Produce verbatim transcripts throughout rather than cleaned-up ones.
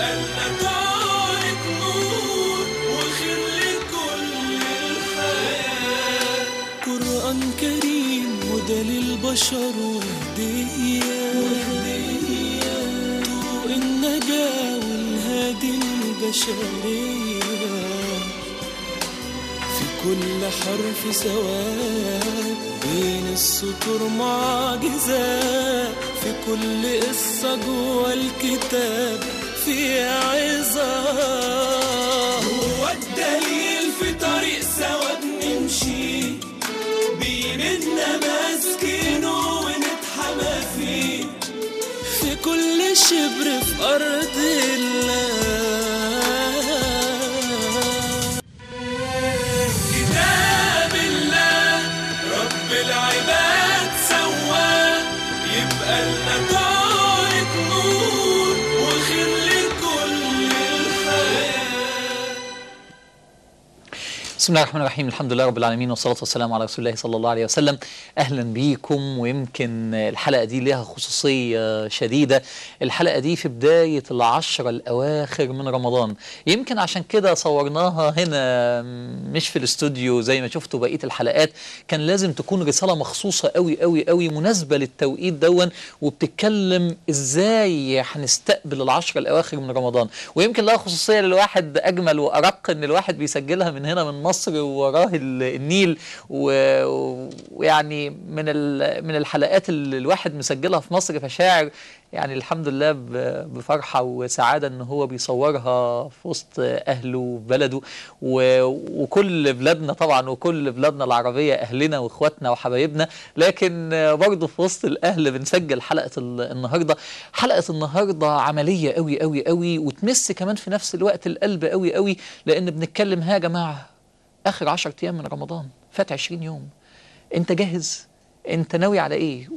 يبقى لنا طارق نور وخير لكل الحياة. قرآن كريم هدى للبشر وهدية طرق النجاة والهادي البشرية. في كل حرف سواد بين السطور معجزات. في كل قصة جوا الكتاب في عظات. هو الدليل في طريق سوا بنمشي بإيدنا ماسكينه ونتحمى فيه. في كل شبر في أرض الله كتاب الله رب العباد سواه. يبقى لنا طارق نور وخير لكل الحياة. بسم الله الرحمن الرحيم. الحمد لله رب العالمين والصلاة والسلام على رسول الله صلى الله عليه وسلم. أهلا بيكم. ويمكن الحلقة دي لها خصوصية شديدة. الحلقة دي في بداية العشرة الأواخر من رمضان. يمكن عشان كده صورناها هنا مش في الاستوديو زي ما شفتوا بقية الحلقات. كان لازم تكون رسالة مخصوصة قوي قوي قوي مناسبة للتوقيت دون، وبتتكلم ازاي هنستقبل العشرة الأواخر من رمضان. ويمكن لها خصوصية للواحد أجمل وأرق إن الواحد بيسجلها من هنا من مصر ووراه النيل. ويعني من من الحلقات اللي الواحد مسجلها في مصر، فشاعر يعني الحمد لله بفرحة وسعادة ان هو بيصورها في وسط اهله وبلده وكل بلادنا طبعا، وكل بلادنا العربية اهلنا واخواتنا وحبايبنا. لكن برضه في وسط الاهل بنسجل حلقة النهاردة. حلقة النهاردة عملية قوي قوي قوي، وتمس كمان في نفس الوقت القلب قوي قوي، لان بنتكلم ها يا جماعة اخر عشر ايام من رمضان، فات عشرين يوم. انت جاهز؟ انت ناوي على ايه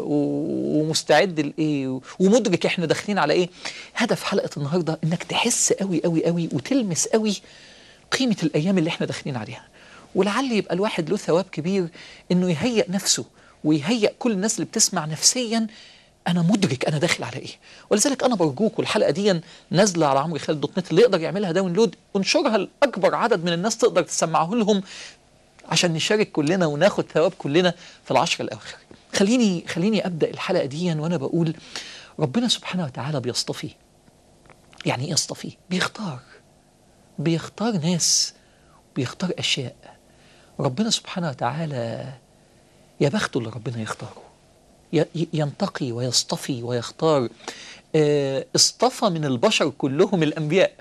ومستعد لايه ومدرك احنا داخلين على ايه؟ هدف حلقة النهاردة انك تحس قوي قوي قوي وتلمس قوي قيمة الايام اللي احنا داخلين عليها، ولعل يبقى الواحد له ثواب كبير انه يهيئ نفسه ويهيئ كل الناس اللي بتسمع نفسيا انا مدرك انا داخل على ايه. ولذلك انا برجوك، والحلقه دي نازله على عمرو خالد دوت نت، اللي يقدر يعملها داونلود انشرها لاكبر عدد من الناس تقدر تسمعه لهم عشان نشارك كلنا وناخد ثواب كلنا في العشر الاواخر. خليني خليني ابدا الحلقه دي وانا بقول ربنا سبحانه وتعالى بيصطفي. يعني ايه يصطفي؟ بيختار بيختار ناس، بيختار اشياء. ربنا سبحانه وتعالى يا بخته اللي ربنا يختاره، ينتقي ويصطفي ويختار. اه اصطفى من البشر كلهم الأنبياء،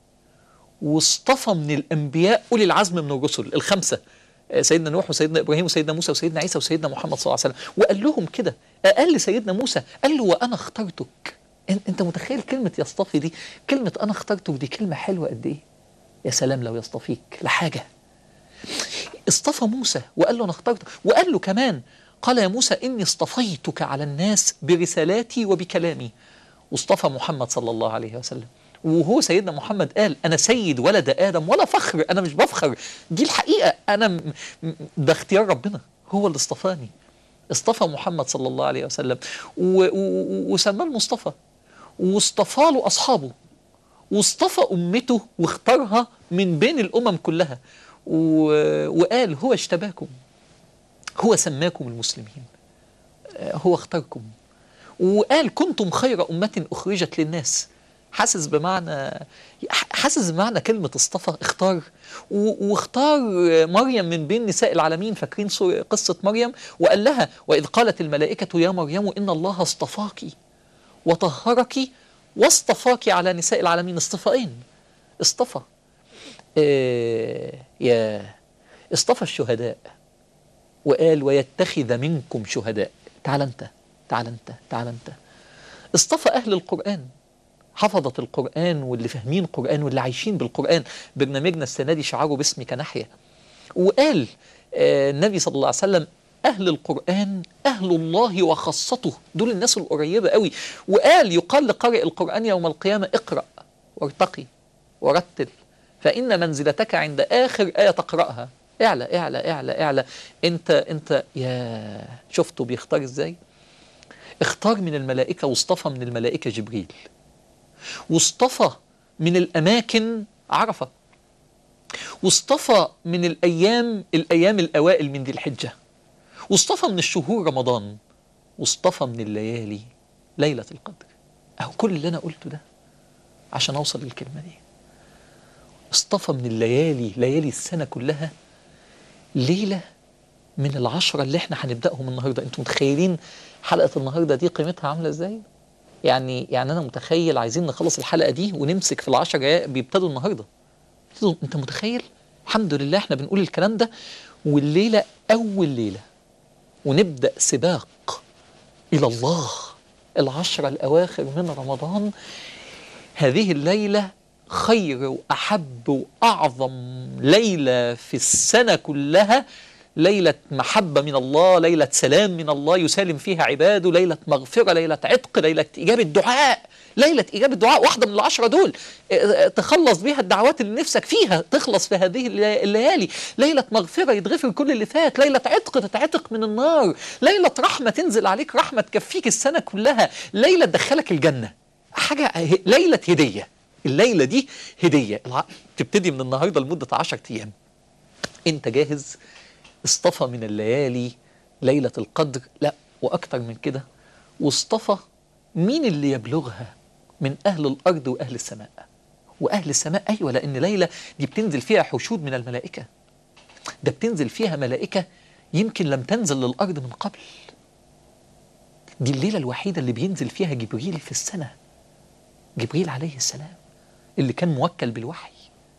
واصطفى من الأنبياء أولي العزم من الرسل الخمسة، اه سيدنا نوح وسيدنا إبراهيم وسيدنا موسى وسيدنا عيسى وسيدنا محمد صلى الله عليه وسلم. وقال لهم كده، قال سيدنا موسى قال له وأنا اخترتك. انت متخيل كلمة يصطفي دي؟ كلمة أنا اخترتك دي كلمة حلوة قد إيه؟ يا سلام لو يصطفيك لحاجة. اصطفى موسى وقال له أنا اخترتك، وقال له كمان قال يا موسى إني اصطفيتك على الناس برسالاتي وبكلامي. واصطفى محمد صلى الله عليه وسلم، وهو سيدنا محمد قال أنا سيد ولد آدم ولا فخر. أنا مش بفخر، دي الحقيقة، أنا ده اختيار ربنا، هو اللي اصطفاني. اصطفى محمد صلى الله عليه وسلم وسماه المصطفى، واصطفى له أصحابه، واصطفى أمته واختارها من بين الأمم كلها، وقال هو اجتباكم، هو سماكم المسلمين، هو اختاركم. وقال كنتم خير أمة أخرجت للناس. حاسس بمعنى حاسس بمعنى كلمة اصطفى، اختار. واختار مريم من بين نساء العالمين. فاكرين قصة مريم؟ وقال لها وإذ قالت الملائكة يا مريم إن الله اصطفاك وطهرك واصطفاك على نساء العالمين. اصطفائين، اصطفى اه يا اصطفى الشهداء، وقال ويتخذ منكم شهداء. تعال انت تعال انت تعال انت. اصطفى أهل القرآن، حفظة القرآن واللي فاهمين القرآن واللي عايشين بالقرآن. برنامجنا السنة دي شعاره باسمك نحيا. وقال آه النبي صلى الله عليه وسلم أهل القرآن أهل الله وخاصته، دول الناس القريبة قوي. وقال يقال لقارئ القرآن يوم القيامة اقرأ وارتقي ورتل فإن منزلتك عند آخر آية تقرأها. اعلى اعلى اعلى اعلى. انت انت يا شفتوا بيختار ازاي؟ اختار من الملائكة واصطفى من الملائكة جبريل، واصطفى من الأماكن عرفة، واصطفى من الأيام الأيام الأوائل من ذي الحجة، واصطفى من الشهور رمضان، واصطفى من الليالي ليلة القدر. أهو كل اللي أنا قلته ده عشان أوصل للكلمة دي. اصطفى من الليالي، ليالي السنة كلها، ليلة من العشرة اللي احنا هنبدأهم النهاردة. انتم متخيلين حلقة النهاردة دي قيمتها عاملة ازاي؟ يعني يعني أنا متخيل عايزين نخلص الحلقة دي ونمسك في العشرة بيبتدوا النهاردة. انت متخيل؟ الحمد لله احنا بنقول الكلام ده والليلة أول ليلة، ونبدأ سباق إلى الله العشرة الأواخر من رمضان. هذه الليلة خير وأحب وأعظم ليلة في السنة كلها، ليلة محبة من الله، ليلة سلام من الله يسالم فيها عباده، ليلة مغفرة، ليلة عتق، ليلة إجابة دعاء، ليلة إجابة دعاء. واحدة من العشرة دول تخلص بيها الدعوات اللي نفسك فيها، تخلص في هذه الليالي. ليلة مغفرة يتغفر كل اللي فات، ليلة عتق تتعتق من النار، ليلة رحمة تنزل عليك رحمة تكفيك السنة كلها، ليلة تدخلك الجنة. حاجة ليلة هدية. الليلة دي هدية تبتدي من النهاردة لمدة عشرة أيام. أنت جاهز؟ اصطفى من الليالي ليلة القدر، لا وأكتر من كده، واصطفى مين اللي يبلغها من أهل الأرض وأهل السماء. وأهل السماء أيوة، لأن ليلة دي بتنزل فيها حشود من الملائكة، ده بتنزل فيها ملائكة يمكن لم تنزل للأرض من قبل. دي الليلة الوحيدة اللي بينزل فيها جبريل في السنة، جبريل عليه السلام اللي كان موكل بالوحي.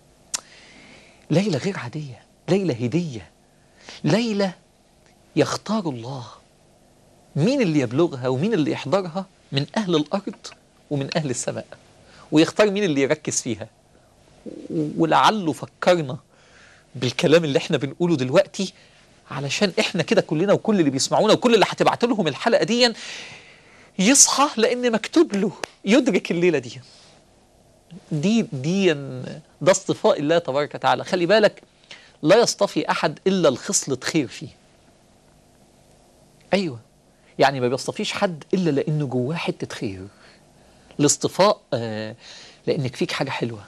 ليلة غير عادية، ليلة هدية، ليلة يختار الله مين اللي يبلغها ومين اللي يحضرها من أهل الأرض ومن أهل السماء، ويختار مين اللي يركز فيها. ولعله فكرنا بالكلام اللي احنا بنقوله دلوقتي علشان احنا كده كلنا وكل اللي بيسمعونا وكل اللي هتبعت لهم الحلقة دي يصحى، لأن مكتوب له يدرك الليلة دي. دي دي ده اصطفاء الله تبارك وتعالى. خلي بالك، لا يصطفي أحد إلا الخصلة خير فيه. أيوة، يعني ما بيصطفيش حد إلا لأنه جواه حتة خير. الاصطفاء آه لأنك فيك حاجة حلوة.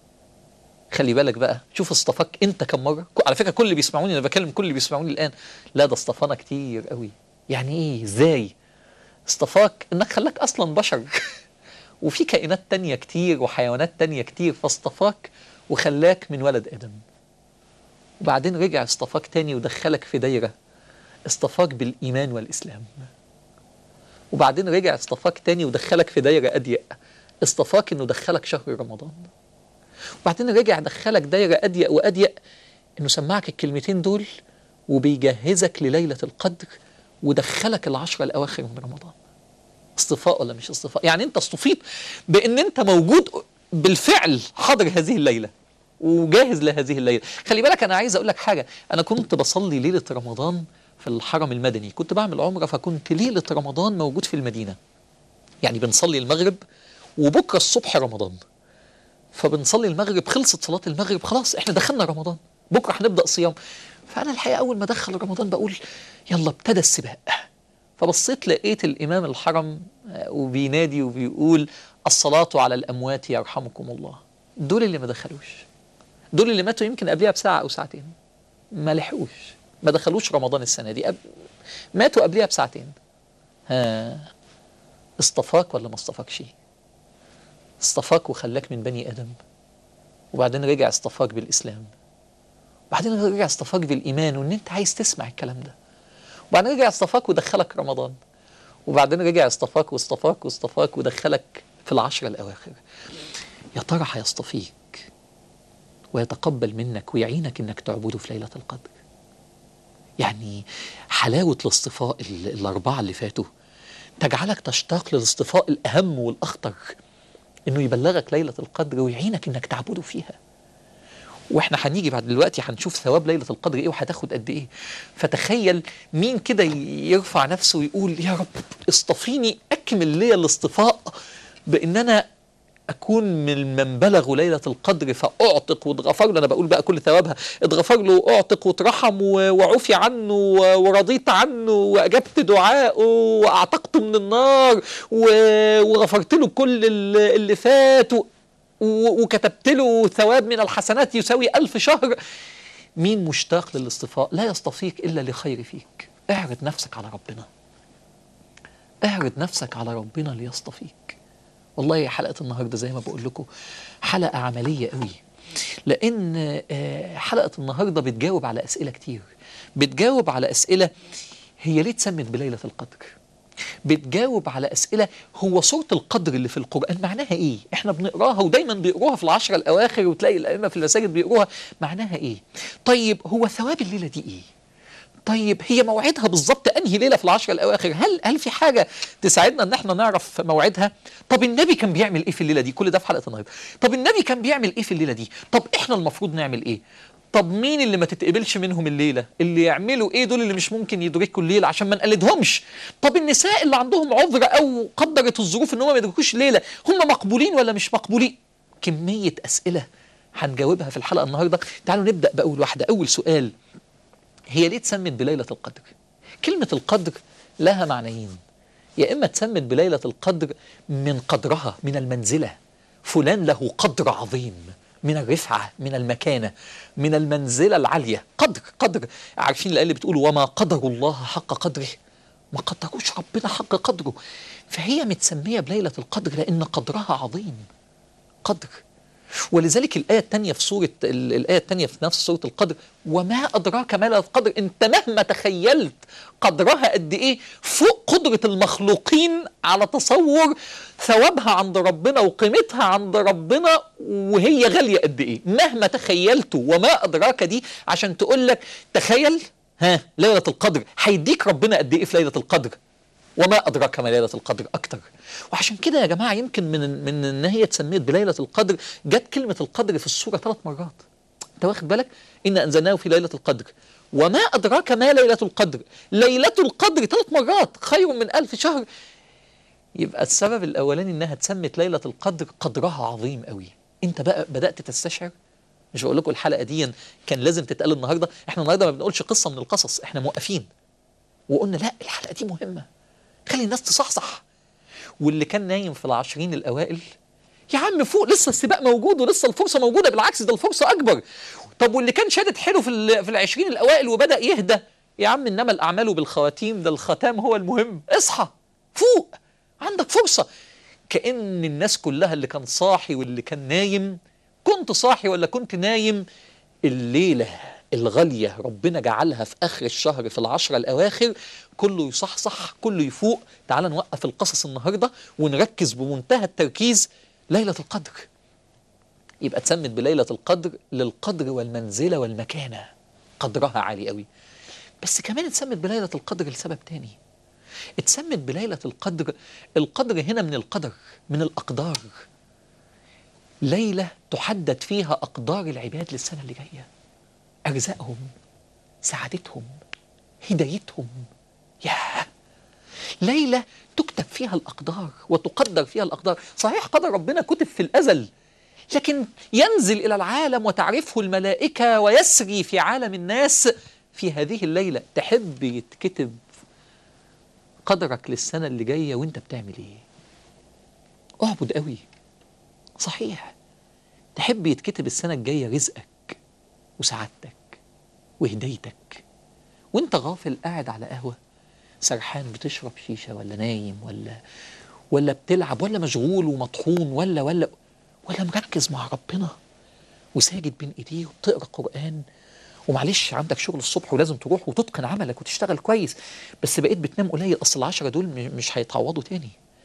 خلي بالك بقى، شوف اصطفاك أنت كم مرة. على فكرة كل اللي بيسمعوني، أنا بكلم كل اللي بيسمعوني الآن، لا ده اصطفانا كتير قوي. يعني إيه؟ إزاي؟ اصطفاك إنك خلاك أصلا بشر وفي كائنات تانية كتير وحيوانات تانية كتير، فاصطفاك وخلاك من ولد آدم. وبعدين رجع اصطفاك تاني ودخلك في دايرة، اصطفاك بالإيمان والإسلام. وبعدين رجع اصطفاك تاني ودخلك في دايرة أضيق، اصطفاك إنه دخلك شهر رمضان. وبعدين رجع دخلك دايرة أضيق وأضيق، إنه سمعك الكلمتين دول وبيجهزك لليلة القدر ودخلك العشرة الأواخر من رمضان. اصطفاء ولا مش اصطفاء؟ يعني أنت اصطفيت بإن أنت موجود بالفعل، حاضر هذه الليلة وجاهز لهذه الليلة. خلي بالك، أنا عايز أقول لك حاجة. أنا كنت بصلي ليلة رمضان في الحرم المدني، كنت بعمل عمرة، فكنت ليلة رمضان موجود في المدينة. يعني بنصلي المغرب وبكرة الصبح رمضان، فبنصلي المغرب، خلصت صلاة المغرب خلاص احنا دخلنا رمضان، بكرة هنبدأ صيام. فأنا الحقيقة أول ما دخل رمضان بقول يلا ابتدى السباق. فبصيت لقيت الإمام الحرم وبينادي وبيقول الصلاة على الأموات يرحمكم الله. دول اللي ما دخلوش، دول اللي ماتوا يمكن قبلها بساعة أو ساعتين، ما لحقوش، ما دخلوش رمضان السنة دي، أب... ماتوا قبلها بساعتين. ها، اصطفاك ولا ما اصطفاكش؟ اصطفاك وخلاك من بني آدم، وبعدين رجع اصطفاك بالإسلام، وبعدين رجع اصطفاك بالإيمان وإن أنت عايز تسمع الكلام ده، وبعدين رجع اصطفاك ودخلك رمضان، وبعدين رجع اصطفاك واصطفاك واصطفاك ودخلك في العشرة الأواخر. يا ترى هيصطفيك ويتقبل منك ويعينك إنك تعبده في ليلة القدر؟ يعني حلاوة الاصطفاء الأربعة اللي فاتوا تجعلك تشتاق للاصطفاء الأهم والأخطر، إنه يبلغك ليلة القدر ويعينك إنك تعبده فيها. وإحنا هنيجي بعد دلوقتي هنشوف ثواب ليلة القدر إيه وهتاخد قد إيه. فتخيل مين كده يرفع نفسه ويقول يا رب اصطفيني، أكمل لي الاصطفاء بإن أنا أكون من من بلغوا ليلة القدر فأعتق واتغفر له. أنا بقول بقى كل ثوابها، اتغفر له وأعتق واترحم وعفي عنه ورضيت عنه وأجبت دعائه وأعتقته من النار وغفرت له كل اللي فات وكتبت له ثواب من الحسنات يساوي ألف شهر. مين مشتاق للاصطفاء؟ لا يصطفيك إلا لخير فيك. اعرض نفسك على ربنا، اعرض نفسك على ربنا ليصطفيك. والله حلقة النهاردة زي ما بقول لكم حلقة عملية قوي، لأن حلقة النهاردة بتجاوب على أسئلة كتير. بتجاوب على أسئلة هي ليه اتسمت بليلة القدر، بتجاوب على أسئلة هو سورة القدر اللي في القرآن معناها إيه؟ إحنا بنقراها ودايما بيقروها في العشرة الأواخر وتلاقي الأئمة في المساجد بيقروها، معناها إيه؟ طيب هو ثواب الليلة دي إيه؟ طيب هي موعدها بالظبط أنهي ليلة في العشرة الأواخر؟ هل هل في حاجة تساعدنا إن إحنا نعرف موعدها؟ طب النبي كان بيعمل إيه في الليلة دي؟ كل ده في حلقة النهارده. طب النبي كان بيعمل إيه في الليلة دي؟ طب إحنا المفروض نعمل إيه؟ طب مين اللي ما تتقبلش منهم الليلة؟ اللي يعملوا ايه دول اللي مش ممكن يدركوا الليلة عشان ما نقلدهمش؟ طب النساء اللي عندهم عذر او قدرت الظروف ان هم ما يدركوش الليلة، هم مقبولين ولا مش مقبولين؟ كمية اسئلة هنجاوبها في الحلقة النهاردة. تعالوا نبدأ بأول واحدة. اول سؤال، هي ليه اتسمت بليلة القدر؟ كلمة القدر لها معنيين، يا اما اتسمت بليلة القدر من قدرها، من المنزلة، فلان له قدر عظيم، من الرفعة، من المكانة، من المنزلة العالية. قدر قدر عارفين الآية اللي بتقول وما قدر الله حق قدره، ما قدروش ربنا حق قدره. فهي متسمية بليلة القدر لأن قدرها عظيم، قدر. ولذلك الآية الثانية في سورة الآية الثانية في نفس سورة القدر وما أدراك ما ليلة القدر. أنت مهما تخيلت قدرها قد إيه فوق قدرة المخلوقين على تصور ثوابها عند ربنا وقيمتها عند ربنا وهي غالية قد إيه، مهما تخيلته. وما أدراك دي عشان تقول لك تخيل ها ليلة القدر هيديك ربنا قد إيه في ليلة القدر. وما أدراك ما ليلة القدر أكتر. وعشان كده يا جماعة يمكن من من إن هي اتسميت بليلة القدر جت كلمة القدر في السورة ثلاث مرات. أنت واخد بالك؟ إن أنزلناه في ليلة القدر. وما أدراك ما ليلة القدر. ليلة القدر ثلاث مرات، خير من ألف شهر. يبقى السبب الأولاني إنها اتسمت ليلة القدر قدرها عظيم قوي. أنت بقى بدأت تستشعر؟ مش بقول لكم الحلقة دي كان لازم تتقال النهاردة. إحنا النهاردة ما بنقولش قصة من القصص، إحنا موقفين وقلنا لا الحلقة دي مهمة، خلي الناس تصحصح. واللي كان نايم في العشرين الأوائل يا عم فوق، لسه السباق موجود ولسه الفرصة موجودة، بالعكس ده الفرصة أكبر. طب واللي كان شادد حيله في في العشرين الأوائل وبدأ يهدى، يا عم إنما الأعمال بالخواتيم، ده الختام هو المهم. اصحى فوق، عندك فرصة. كأن الناس كلها اللي كان صاحي واللي كان نايم، كنت صاحي ولا كنت نايم، الليلة الغالية ربنا جعلها في آخر الشهر في العشرة الأواخر، كله يصحصح، كله يفوق. تعال نوقف القصص النهاردة ونركز بمنتهى التركيز. ليلة القدر يبقى اتسمت بليلة القدر للقدر والمنزلة والمكانة، قدرها عالي قوي. بس كمان اتسمت بليلة القدر لسبب تاني. اتسمت بليلة القدر، القدر هنا من القدر، من الأقدار. ليلة تحدد فيها أقدار العباد للسنة اللي جاية، أرزاقهم، سعادتهم، هدايتهم. ياه، ليلة تكتب فيها الأقدار وتقدر فيها الأقدار. صحيح قدر ربنا كتب في الأزل، لكن ينزل إلى العالم وتعرفه الملائكة ويسري في عالم الناس في هذه الليلة. تحب يتكتب قدرك للسنة اللي جاية وانت بتعمل ايه؟ اعبد قوي. صحيح تحب يتكتب السنة الجاية رزقك وسعادتك وهدايتك وانت غافل قاعد على قهوة سرحان بتشرب شيشة ولا نايم ولا ولا بتلعب ولا مشغول ومطحون ولا ولا ولا مركز مع ربنا وساجد بين ايديه وبتقرا قرآن. ومعلش عندك شغل الصبح ولازم تروح وتتقن عملك وتشتغل كويس، بس بقيت بتنام قليل، اصل العشرة دول مش هيتعوضوا تاني.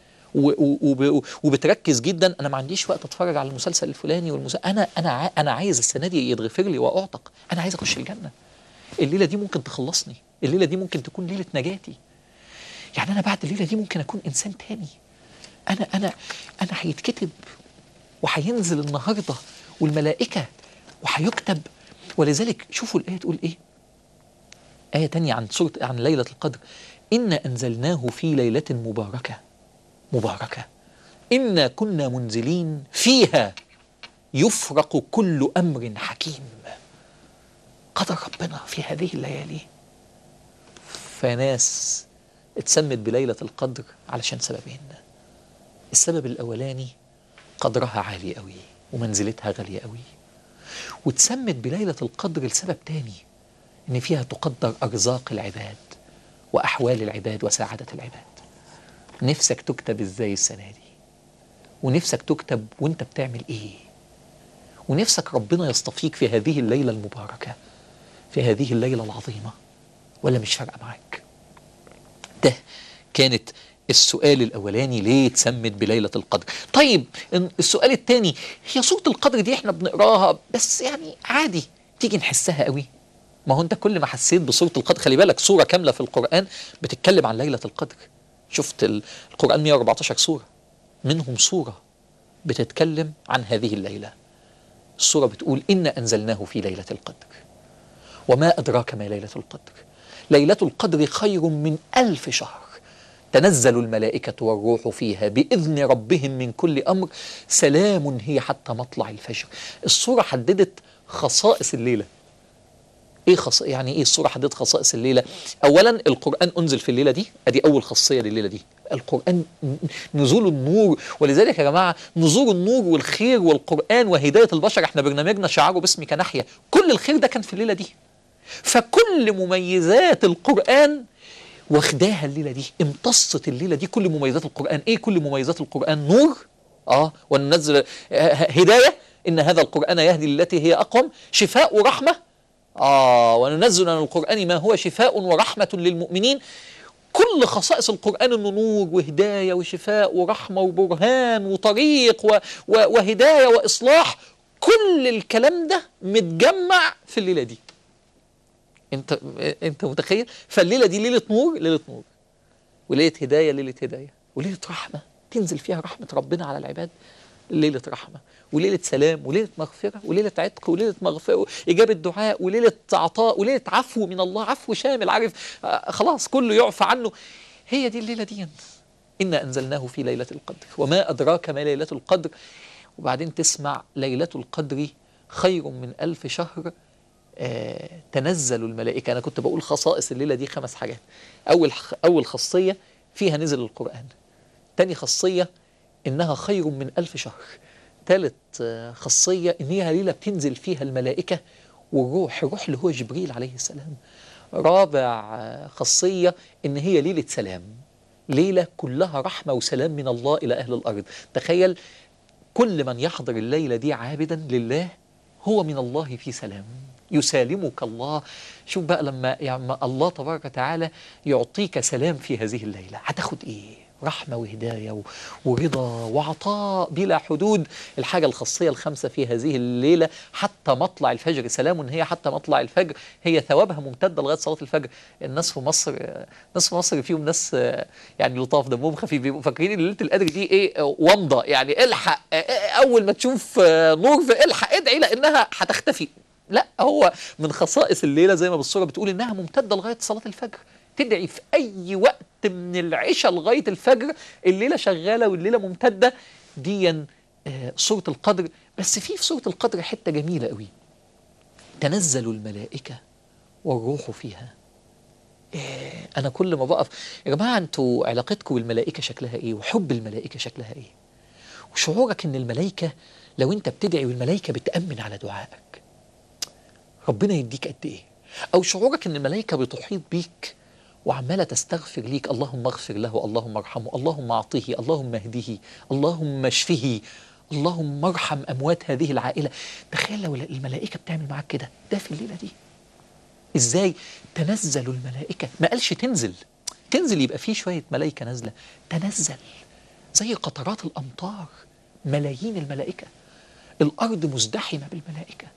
وبتركز جدا، انا ما عنديش وقت اتفرج على المسلسل الفلاني والمسلسل، انا انا انا عايز السنه دي يتغفر لي واعتق، انا عايز اخش الجنه. الليله دي ممكن تخلصني، الليله دي ممكن تكون ليله نجاتي. يعني انا بعد الليله دي ممكن اكون انسان تاني. انا انا انا هيتكتب وهينزل النهارده والملائكه وهيكتب. ولذلك شوفوا الايه تقول ايه، ايه تانية عن سوره عن ليله القدر، إنا أنزلناه في ليلة مباركة. مباركة إنا كنا منزلين فيها يفرق كل أمر حكيم. قدر ربنا في هذه الليالي. فناس اتسمت بليلة القدر علشان سببين. السبب الأولاني قدرها عالي قوي ومنزلتها غالية قوي، واتسمت بليلة القدر لسبب تاني، إن فيها تقدر أرزاق العباد وأحوال العباد وسعادة العباد. نفسك تكتب إزاي السنة دي؟ ونفسك تكتب وانت بتعمل إيه؟ ونفسك ربنا يصطفيك في هذه الليلة المباركة، في هذه الليلة العظيمة، ولا مش فارقة معاك؟ ده كانت السؤال الأولاني، ليه اتسمت بليلة القدر؟ طيب السؤال الثاني، هي سورة القدر دي احنا بنقراها بس يعني عادي تيجي نحسها قوي؟ ما هو انت كل ما حسيت بسورة القدر، خلي بالك سورة كاملة في القرآن بتتكلم عن ليلة القدر. شفت القرآن مئة وأربعتاشر سورة، منهم سورة بتتكلم عن هذه الليلة. السورة بتقول إنا أنزلناه في ليلة القدر وما أدراك ما ليلة القدر ليلة القدر خير من ألف شهر تنزل الملائكة والروح فيها بإذن ربهم من كل أمر سلام هي حتى مطلع الفجر. السورة حددت خصائص الليلة. إيه خص... يعني إيه السورة حددت خصائص الليلة؟ أولا القرآن أنزل في الليلة دي، أدي أول خاصية لليلة دي. القرآن نزول النور، ولذلك يا جماعة نزول النور والخير والقرآن وهداية البشر، احنا برنامجنا شعاره باسمك نحيا، كل الخير ده كان في الليلة دي. فكل مميزات القرآن واخداها الليلة دي، امتصت الليلة دي كل مميزات القرآن. ايه كل مميزات القرآن؟ نور، اه وننزل هداية، ان هذا القرآن يهدي للتي هي أقوم، شفاء ورحمة، اه وننزل من القرآن ما هو شفاء ورحمة للمؤمنين. كل خصائص القرآن انه نور وهداية وشفاء ورحمة وبرهان وطريق و و وهداية وإصلاح. كل الكلام ده متجمع في الليلة دي. انت انت متخيل؟ فالليله دي ليله نور، ليله نور، وليله هدايه، ليله هدايه، وليله رحمه تنزل فيها رحمه ربنا على العباد، ليله رحمه، وليله سلام، وليله مغفره، وليله عتق، وليله مغفره اجابه دعاء، وليله عطاء، وليله عفو من الله، عفو شامل، عارف آه خلاص كله يعفى عنه. هي دي الليله دي. انا انزلناه في ليله القدر وما ادراك ما ليله القدر. وبعدين تسمع ليله القدر خير من ألف شهر. آه، تنزل الملائكة. أنا كنت بقول خصائص الليلة دي خمس حاجات. أول أول خاصية فيها نزل القرآن. تاني خاصية إنها خير من ألف شهر. ثالث آه، خاصية إن هي ليلة بتنزل فيها الملائكة والروح، الروح اللي هو جبريل عليه السلام. رابع آه، خاصية إن هي ليلة سلام، ليلة كلها رحمة وسلام من الله إلى أهل الأرض. تخيل كل من يحضر الليلة دي عابدا لله هو من الله في سلام، يسالمك الله. شوف بقى لما يعني الله تبارك وتعالى يعطيك سلام في هذه الليلة، هتاخد ايه؟ رحمة وهداية ورضا وعطاء بلا حدود. الحاجة الخاصية الخامسة في هذه الليلة حتى مطلع الفجر، سلام هي حتى مطلع الفجر، هي ثوابها ممتدة لغاية صلاة الفجر. الناس في مصر ناس في مصر فيهم ناس يعني لطاف دمهم خفيف، بيبقوا فاكرين ان ليلة القدر دي ايه؟ ومضة، يعني الحق اول ما تشوف نور في الحق ادعي لانها هتختفي. لا، هو من خصائص الليلة زي ما بالصورة بتقول انها ممتدة لغاية صلاة الفجر. تدعي في اي وقت من العشاء لغاية الفجر، الليلة شغالة والليلة ممتدة. ديا آه سورة القدر. بس في في سورة القدر حتة جميلة قوي، تنزل الملائكة والروح فيها. آه انا كل ما بقف يا جماعة، انتوا علاقتكم بالملائكة شكلها ايه؟ وحب الملائكة شكلها ايه؟ وشعورك ان الملائكة لو انت بتدعي والملائكة بتأمن على دعائك ربنا يديك قد ايه؟ او شعورك ان الملائكة بتحيط بيك وعمالة تستغفر ليك، اللهم اغفر له، اللهم ارحمه، اللهم اعطيه، اللهم اهديه، اللهم اشفه، اللهم ارحم اموات هذه العائلة. تخيل لو الملائكة بتعمل معاك كده، ده في الليلة دي. ازاي؟ تنزل الملائكة، ما قالش تنزل، تنزل يبقى فيه شوية ملائكة نازلة، تنزل زي قطرات الامطار، ملايين الملائكة، الارض مزدحمة بالملائكة.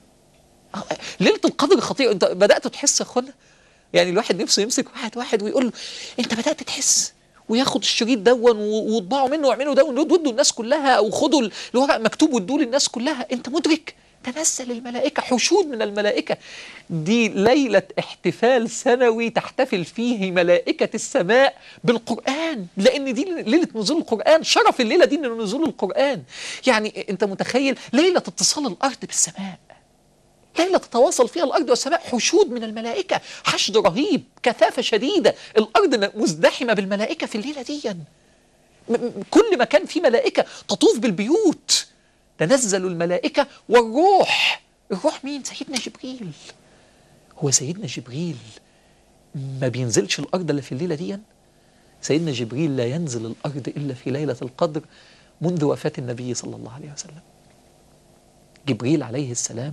ليلة القدر خطيرة. انت بدأت تحس يا اخوانا؟ يعني الواحد نفسه يمسك واحد واحد ويقول له انت بدأت تحس، وياخد الشريط دون ويطبعوا منه ويعملوا دون ويدوا الناس كلها، او خدوا الورق مكتوب وادوه للناس كلها. انت مدرك تنزل الملائكة، حشود من الملائكة. دي ليلة احتفال سنوي تحتفل فيه ملائكة السماء بالقرآن، لأن دي ليلة نزول القرآن. شرف الليلة دي إن نزول القرآن. يعني أنت متخيل ليلة اتصال الأرض بالسماء، ليلة تتواصل فيها الأرض والسماء، حشود من الملائكة، حشد رهيب، كثافة شديدة، الأرض مزدحمة بالملائكة في الليلة دي. كل ما كان في ملائكة تطوف بالبيوت. تنزل الملائكة والروح. الروح مين؟ سيدنا جبريل. هو سيدنا جبريل ما بينزلش الأرض إلا في الليلة دي؟ سيدنا جبريل لا ينزل الأرض إلا في ليلة القدر منذ وفاة النبي صلى الله عليه وسلم. جبريل عليه السلام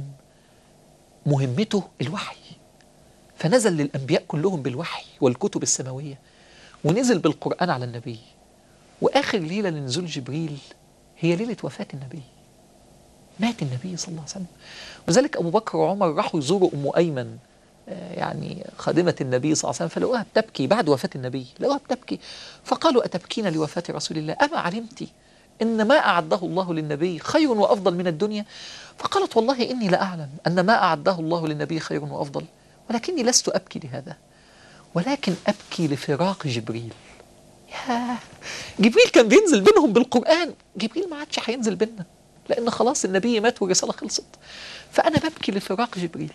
مهمته الوحي، فنزل للأنبياء كلهم بالوحي والكتب السماوية، ونزل بالقرآن على النبي. وآخر ليلة لنزول جبريل هي ليلة وفاة النبي. مات النبي صلى الله عليه وسلم. وذلك أبو بكر وعمر راحوا يزوروا أم أيمن، يعني خادمة النبي صلى الله عليه وسلم، فلقوها بتبكي بعد وفاة النبي، لقوها بتبكي، فقالوا أتبكين لوفاة رسول الله؟ أما علمت إن ما أعده الله للنبي خير وأفضل من الدنيا؟ فقالت والله إني لأعلم أن ما أعده الله للنبي خير وأفضل، ولكني لست أبكي لهذا، ولكن أبكي لفراق جبريل. يا جبريل كان بينزل بينهم بالقرآن، جبريل ما عادش هينزل بيننا لأن خلاص النبي مات والرسالة خلصت، فأنا ببكي لفراق جبريل.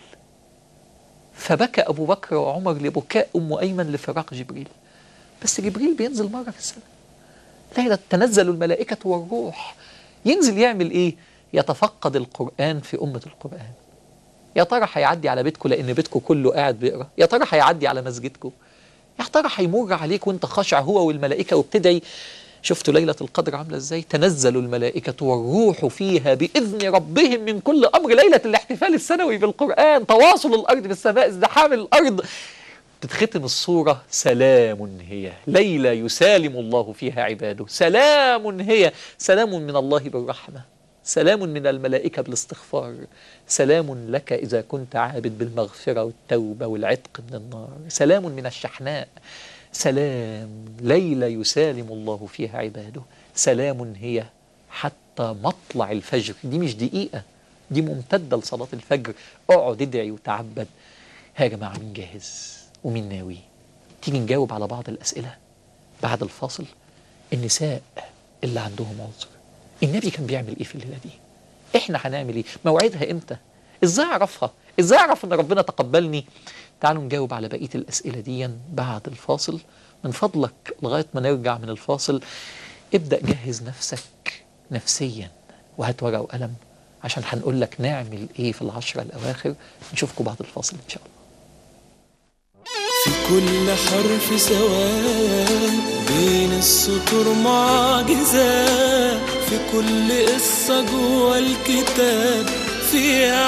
فبكى أبو بكر وعمر لبكاء أم أيمن لفراق جبريل. بس جبريل بينزل مرة في السنة، ليلة تنزل الملائكة والروح. ينزل يعمل إيه؟ يتفقد القرآن في أمة القرآن. يا ترى هيعدي على بيتكم لأن بيتكم كله قاعد بيقرأ؟ يا ترى هيعدي على مسجدكم؟ يا ترى هيمر عليك وانت خاشع هو والملائكة وبتدعي؟ شفتوا ليلة القدر عاملة ازاي؟ تنزل الملائكة والروح فيها بإذن ربهم من كل أمر. ليلة الاحتفال السنوي بالقرآن، تواصل الأرض بالسماء، ازدحام الأرض. تتختم الصورة سلام هي، ليلة يسالم الله فيها عباده. سلام هي، سلام من الله بالرحمة، سلام من الملائكة بالاستغفار، سلام لك إذا كنت عابد بالمغفرة والتوبة والعتق من النار، سلام من الشحناء. سلام، ليلة يسالم الله فيها عباده. سلام هي حتى مطلع الفجر. دي مش دقيقة، دي ممتدة لصلاة الفجر. اقعد ادعي وتعبد. ها يا جماعة، مين جاهز ومين ناوي؟ تيجي نجاوب على بعض الأسئلة بعد الفاصل. النساء اللي عندهم عذر، النبي كان بيعمل ايه في الليلة دي؟ احنا هنعمل ايه؟ موعدها امتى؟ ازاي اعرفها؟ ازاي اعرف ان ربنا تقبلني؟ تعالوا نجاوب على بقية الأسئلة دي بعد الفاصل. من فضلك لغاية ما نرجع من الفاصل ابدأ جهز نفسك نفسيا، وهات ورقة وقلم عشان هنقول لك نعمل ايه في العشرة الأواخر. نشوفكم بعد الفاصل ان شاء الله. في كل حرف سواء بين السطور معجزة، في كل قصة جوه الكتاب فيها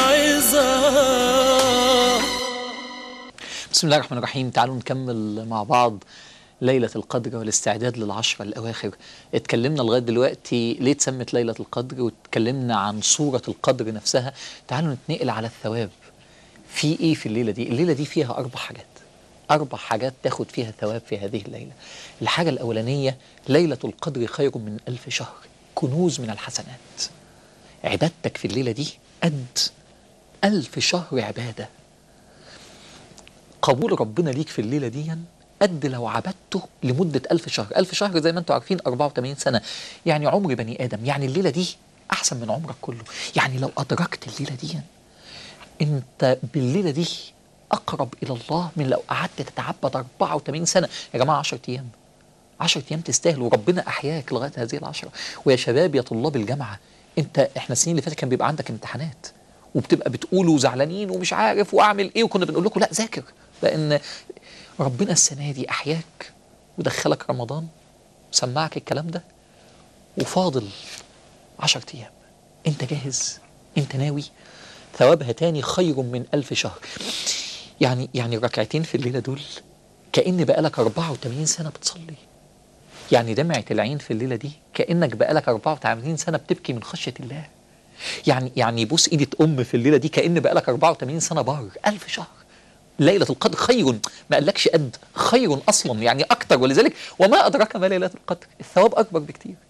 عظة. بسم الله الرحمن الرحيم. تعالوا نكمل مع بعض ليلة القدر والاستعداد للعشرة الأواخر. اتكلمنا لغاية دلوقتي ليه اتسمت ليلة القدر، واتكلمنا عن صورة القدر نفسها. تعالوا نتنقل على الثواب. في ايه في الليلة دي؟ الليلة دي فيها أربع حاجات، أربع حاجات تاخد فيها ثواب في هذه الليلة. الحاجة الأولانية، ليلة القدر خير من ألف شهر، كنوز من الحسنات. عبادتك في الليلة دي قد ألف شهر عبادة. قبول ربنا ليك في الليلة دي قد لو عبدته لمدة ألف شهر. ألف شهر زي ما انتم عارفين أربعة وثمانين سنة، يعني عمر بني آدم. يعني الليلة دي أحسن من عمرك كله. يعني لو أدركت الليلة دي، انت بالليلة دي أقرب إلى الله من لو قعدت تتعبد أربعة وثمانين سنة. يا جماعة عشرة أيام، عشرة أيام تستاهل، وربنا أحياك لغاية هذه العشرة. ويا شباب يا طلاب الجامعة، انت احنا السنين اللي فاتت كان بيبقى عندك امتحانات وبتبقى بتقولوا زعلانين ومش عارف واعمل ايه، وكنا بنقول لكم لا ذاكر، لأن ربنا السنة دي أحياك ودخلك رمضان وسمعك الكلام ده، وفاضل عشرة أيام. أنت جاهز؟ أنت ناوي؟ ثوابها تاني خير من ألف شهر. يعني يعني الركعتين في الليلة دول كأن بقالك أربعة وثمانين سنة بتصلي. يعني دمعة العين في الليلة دي كأنك بقالك أربعة وثمانين سنة بتبكي من خشية الله. يعني يعني بوس إيدة أم في الليلة دي كأن بقالك أربعة وثمانين سنة بار. ألف شهر. ليلة القدر خير، ما قالكش قد، خير أصلا، يعني أكتر. ولذلك وما أدراك ما ليلة القدر، الثواب أكبر بكتير.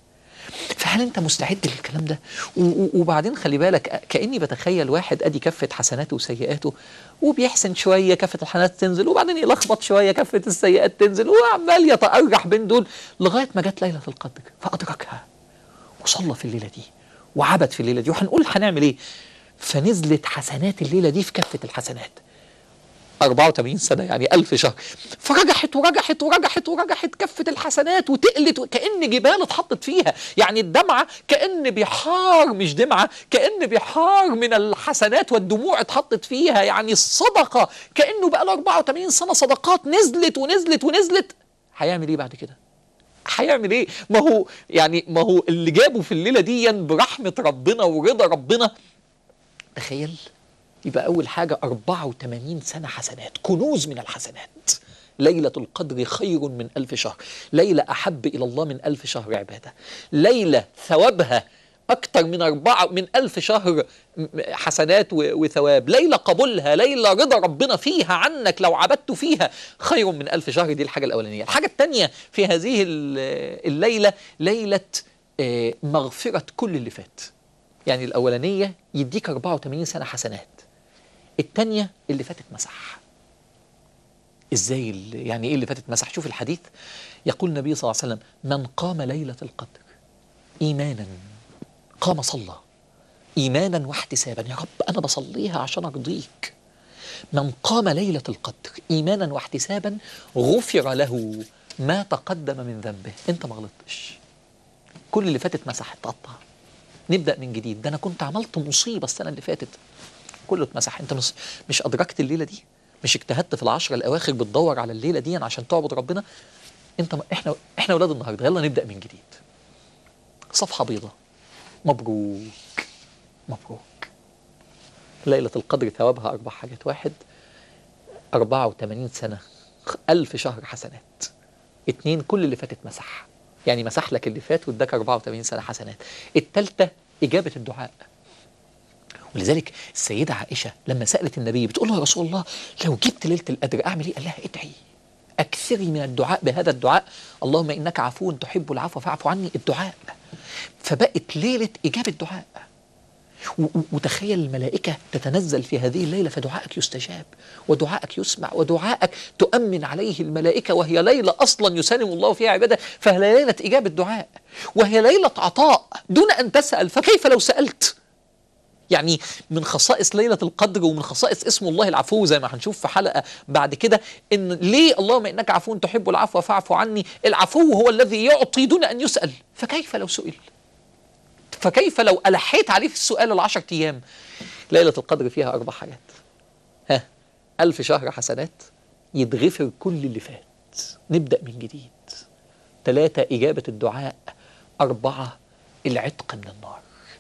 فهل انت مستعد للكلام ده؟ وبعدين خلي بالك، كأني بتخيل واحد ادي كفة حسناته وسيئاته، وبيحسن شوية كفة الحسنات تنزل، وبعدين يلخبط شوية كفة السيئات تنزل، وعمال يتأرجح بين دول لغاية ما جت ليلة القدر فأدركها وصلى في الليلة دي وعبد في الليلة دي. وهنقول هنعمل ايه. فنزلت حسنات الليلة دي في كفة الحسنات أربعة وثمانين سنة، يعني ألف شهر. فرجحت ورجحت ورجحت ورجحت كفة الحسنات وتقلت، كأن جبال اتحطت فيها. يعني الدمعة كأن بحار، مش دمعة، كأن بحار من الحسنات والدموع اتحطت فيها. يعني الصدقة كأنه بقى له أربعة وثمانين سنة صدقات نزلت ونزلت ونزلت. هيعمل ايه بعد كده؟ هيعمل ايه؟ ما هو يعني ما هو اللي جابه في الليلة دي برحمة ربنا ورضا ربنا. تخيل، يبقى أول حاجة أربعة وثمانين سنة حسنات، كنوز من الحسنات. ليلة القدر خير من ألف شهر، ليلة أحب إلى الله من ألف شهر عبادة، ليلة ثوابها أكثر من أربعة من ألف شهر حسنات وثواب، ليلة قبولها، ليلة رضا ربنا فيها عنك لو عبدت فيها خير من ألف شهر. دي الحاجة الأولانية. الحاجة الثانية في هذه الليلة ليلة مغفرة كل اللي فات. يعني الأولانية يديك أربعة وثمانين سنة حسنات، التانية اللي فاتت مسح. ازاي اللي يعني ايه اللي فاتت مسح؟ شوف الحديث، يقول النبي صلى الله عليه وسلم: من قام ليلة القدر إيمانا، قام صلى إيمانا واحتسابا، يا رب أنا بصليها عشان أرضيك. من قام ليلة القدر إيمانا واحتسابا غفر له ما تقدم من ذنبه. انت ما غلطتش، كل اللي فاتت مسح، اتقطع، نبدأ من جديد. ده أنا كنت عملت مصيبة السنة اللي فاتت، كله اتمسح. انت مش, مش أدركت الليلة دي؟ مش اجتهدت في العشرة الأواخر بتدور على الليلة دي عشان تعبد ربنا؟ انت احنا احنا ولاد النهارده، يلا نبدأ من جديد، صفحة بيضاء. مبروك مبروك. ليلة القدر ثوابها أربع حاجات: واحد، أربعة وثمانين سنة ألف شهر حسنات. اتنين، كل اللي فاتت مسح، يعني مسح لك اللي فات واداك أربعة وثمانين سنة حسنات. التالتة إجابة الدعاء. ولذلك السيدة عائشة لما سألت النبي بتقول له: يا رسول الله، لو جبت ليلة القدر أعمل إيه؟ قال لها: ادعي، أكثري من الدعاء بهذا الدعاء: اللهم إنك عفو تحب العفو فاعف عني. الدعاء. فبقت ليلة إجابة دعاء. وتخيل الملائكة تتنزل في هذه الليلة فدعائك يستجاب ودعائك يسمع ودعائك تؤمن عليه الملائكة، وهي ليلة أصلا يسلم الله فيها عبادة، فهي ليلة إجابة دعاء، وهي ليلة عطاء دون أن تسأل. فكيف لو سألت؟ يعني من خصائص ليلة القدر ومن خصائص اسم الله العفو، زي ما هنشوف في حلقة بعد كده، إن ليه اللهم إنك عفو تحب العفو فاعف عني. العفو هو الذي يعطي دون أن يسأل. فكيف لو سئل؟ فكيف لو ألحيت عليه في السؤال العشر أيام؟ ليلة القدر فيها أربع حاجات: ها، ألف شهر حسنات، يتغفر كل اللي فات، نبدأ من جديد. ثلاثة، إجابة الدعاء. أربعة، العتق من النار.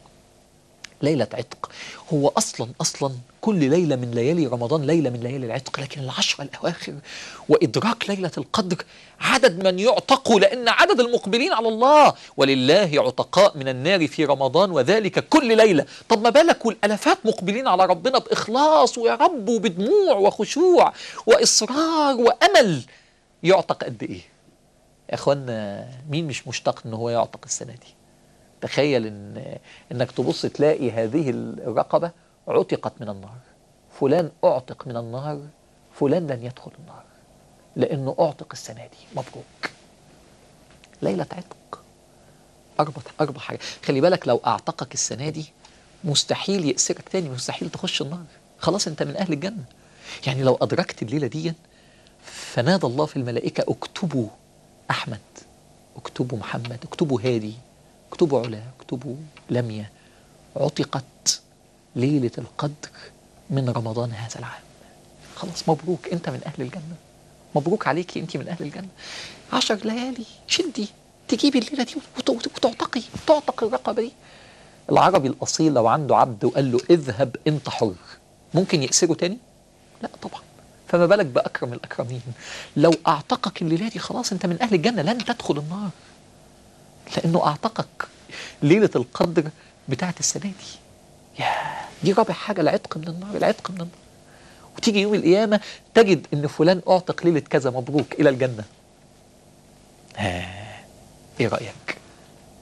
ليلة عتق. هو أصلا أصلا كل ليلة من ليالي رمضان ليلة من ليالي العتق، لكن العشرة الأواخر وإدراك ليلة القدر عدد من يعتقوا، لأن عدد المقبلين على الله ولله عتقاء من النار في رمضان وذلك كل ليلة. طب ما بالك والألفات مقبلين على ربنا بإخلاص ويا رب وبدموع وخشوع وإصرار وأمل، يعتق قد إيه؟ يا أخوانا، مين مش مشتاق إن هو يعتق السنة دي؟ تخيل إن إنك تبص تلاقي هذه الرقبة عتقت من النار، فلان أعتق من النار، فلان لن يدخل النار لأنه أعتق السنة دي. مبروك. ليلة عتق. أربع أربع حاجات. خلي بالك، لو أعتقك السنة دي مستحيل يأسرك تاني، مستحيل تخش النار، خلاص أنت من أهل الجنة. يعني لو أدركت الليلة دي فنادى الله في الملائكة: اكتبوا أحمد، اكتبوا محمد، اكتبوا هادي، اكتبوا علا، اكتبوا لميا، عتقت ليلة القدر من رمضان هذا العام. خلاص مبروك، انت من اهل الجنة. مبروك عليكي، انت من اهل الجنة. عشر ليالي شدي تجيبي الليلة دي وتعتقي، تعتق الرقبة دي. العربي الأصيل لو عنده عبد وقال له اذهب انت حر، ممكن يأسره تاني؟ لا طبعا. فما بالك بأكرم الأكرمين. لو أعتقك الليلة دي خلاص انت من اهل الجنة، لن تدخل النار، لأنه أعتقك ليلة القدر بتاعت السنة دي. يا دي رابع حاجة، العتق من النار، العتق من النار. وتيجي يوم القيامة تجد إن فلان أعتق ليلة كذا، مبروك إلى الجنة. ها، إيه رأيك؟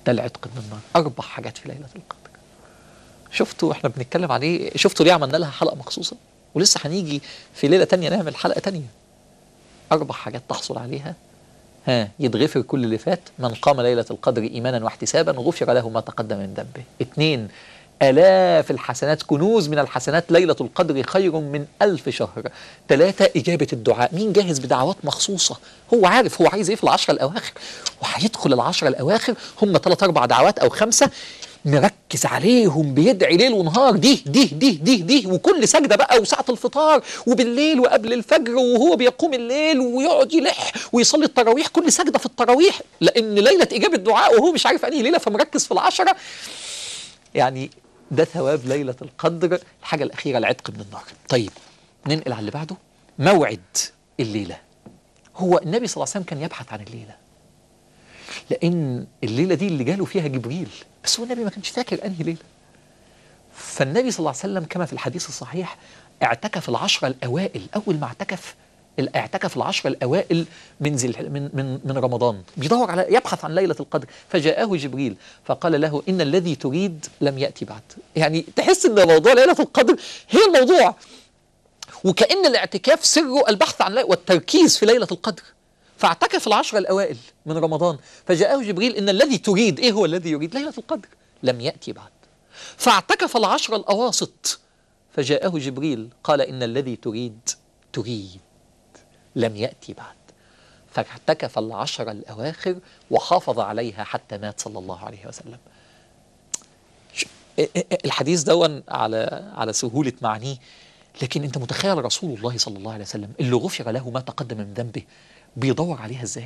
ده العتق من النار. أربع حاجات في ليلة القدر. شفتوا احنا بنتكلم عليه؟ شفتوا ليه عملنا لها حلقة مخصوصة؟ ولسه هنيجي في ليلة تانية نعمل حلقة تانية. أربع حاجات تحصل عليها، ها يتغفر كل اللي فات. من قام ليلة القدر إيمانا واحتسابا غفر له ما تقدم من ذنبه. اتنين، آلاف الحسنات، كنوز من الحسنات. ليلة القدر خير من ألف شهر. ثلاثة، إجابة الدعاء. مين جاهز بدعوات مخصوصة؟ هو عارف هو عايز إيه في العشرة الأواخر، وهيدخل العشرة الأواخر هم ثلاث أربع دعوات أو خمسة مركز عليهم، بيدعي ليل ونهار. دي دي دي دي دي وكل سجدة بقى، وساعة الفطار وبالليل وقبل الفجر وهو بيقوم الليل ويقعد يلح ويصلي التراويح، كل سجدة في التراويح، لأن ليلة إجابة الدعاء وهو مش عارف أنهي ليلة فمركز في العشرة. يعني ده ثواب ليلة القدر. الحاجة الأخيرة العتق من النار. طيب ننقل على اللي بعده، موعد الليلة. هو النبي صلى الله عليه وسلم كان يبحث عن الليلة، لأن الليلة دي اللي جاله فيها جبريل، بس هو النبي ما كانش فاكر أنهي ليلة. فالنبي صلى الله عليه وسلم كما في الحديث الصحيح اعتكف العشرة الأوائل. أول ما اعتكف اعتكف العشرة الأوائل من زل من من من رمضان، بيدور على يبحث عن ليلة القدر. فجاءه جبريل فقال له إن الذي تريد لم يأتي بعد. يعني تحس إن موضوع ليلة القدر هي الموضوع، وكأن الاعتكاف سره البحث عن ليلة والتركيز في ليلة القدر. فاعتكف العشرة الأوائل من رمضان، فجاءه جبريل إن الذي تريد، إيه هو الذي يريد؟ ليلة القدر، لم يأتي بعد. فاعتكف العشرة الأواسط، فجاءه جبريل قال إن الذي تريد تريد لم يأتي بعد. فاعتكف العشرة الأواخر وحافظ عليها حتى مات صلى الله عليه وسلم. الحديث دون على على سهولة معانيه، لكن أنت متخيل رسول الله صلى الله عليه وسلم اللي غفر له ما تقدم من ذنبه بيدور عليها إزاي؟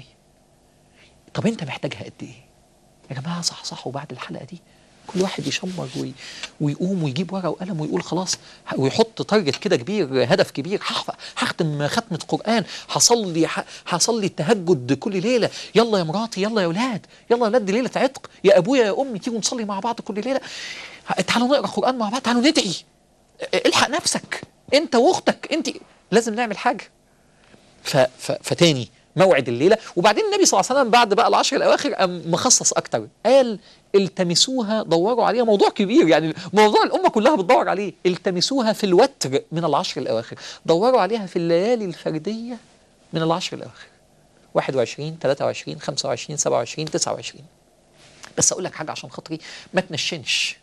طب أنت محتاجها قد إيه؟ يا جماعة صح صح. وبعد الحلقة دي كل واحد يشمر وي... ويقوم ويجيب ورقة وقلم ويقول خلاص، ويحط تارجت كده كبير، هدف كبير. هختم ختمة قرآن، هصلي هصلي التهجد كل ليلة. يلا يا مراتي، يلا يا أولاد، يلا يا أولاد دي ليلة عتق، يا أبويا يا أمي تيجوا نصلي مع بعض كل ليلة، تعالوا نقرأ قرآن مع بعض، تعالوا ندعي. الحق نفسك أنت وأختك، أنت لازم نعمل حاجة. ف... ف... فتاني موعد الليلة. وبعدين النبي صلى الله عليه وسلم بعد بقى العشر الأواخر مخصص أكتر، قال التمسوها، دوروا عليها. موضوع كبير يعني، موضوع الأمة كلها بتدور عليه. التمسوها في الوتر من العشر الأواخر، دوروا عليها في الليالي الفردية من العشر الأواخر، واحد وعشرين ثلاثة وعشرين خمسة وعشرين سبعة وعشرين تسعة وعشرين. بس أقول لك حاجة عشان خاطري، ما تنشنش.